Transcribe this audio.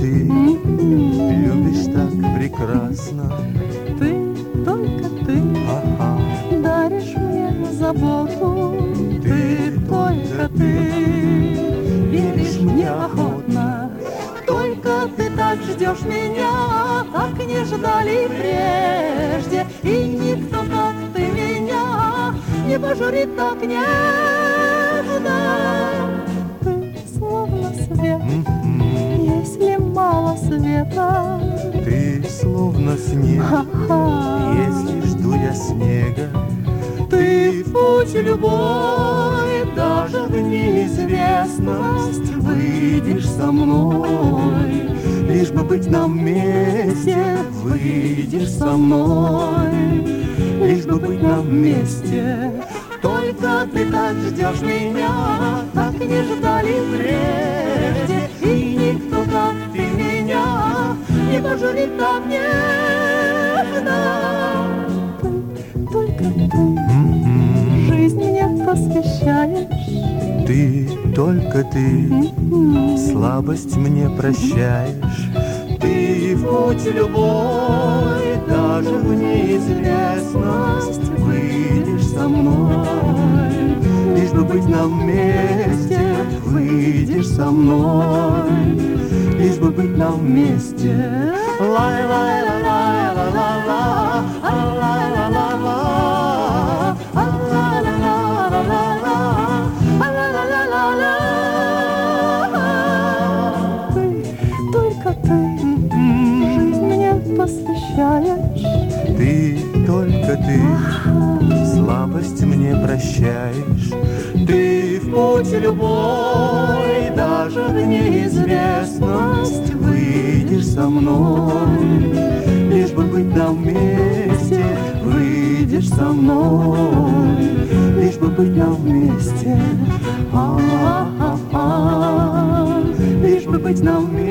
ты любишь так прекрасно. Ты, только ты, даришь мне заботу. Ты, только ты, веришь мне охотно. Только ты так ждешь меня, как не ждали прежде. И никто, как ты, меня не пожурит так нежно. Ты словно свет, если мало света. Ты словно снег, если жду я снега. Ты в путь любой, даже в неизвестность выйдешь со мной. Лишь бы быть нам вместе, Выйдешь со мной, лишь бы быть нам вместе. Только ты так ждешь меня, как не ждали прежде. И никто, как ты, меня не пожурит так нежно. Ты, только ты, жизнь мне посвящаешь. Ты, только ты, слабость мне прощаешь. Ты в путь любой, даже в неизвестность выйдешь со мной. Лишь бы быть нам вместе, Выйдешь со мной, лишь бы быть нам вместе. Лай-лай-ла-лай-ла-ла-ла, ла-ла-ла-ла-ла, ла-ла-ла-ла-ла-ла, ла-ла-ла-ла-ла. Ты, только ты, жизнь мне посвящаешь. Ты, только ты, слабость мне прощаешь. Ты в путь любой, даже в неизвестность выйдешь со мной. Лишь бы быть нам вместе, Выйдешь со мной, лишь бы быть нам вместе, а-а-а-а. лишь бы быть нам вместе.